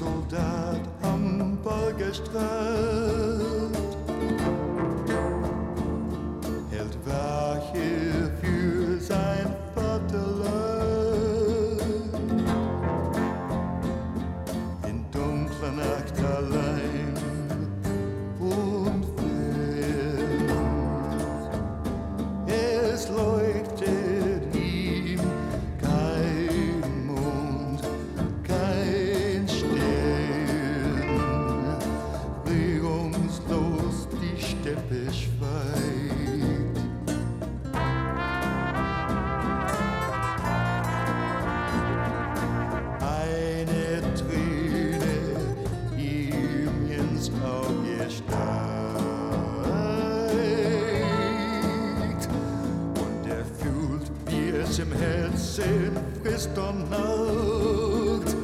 Soldat am Wolkestrand hält Wache für sein Vaterland. In dunkler Nacht allein und fern, es leuchtet ihm kein Mond, kein Stern, regungslos die Steppe schweigt. Eine Träne ihm ins Auge steigt und er fühlt, wie es im Herzen frisst und naugt.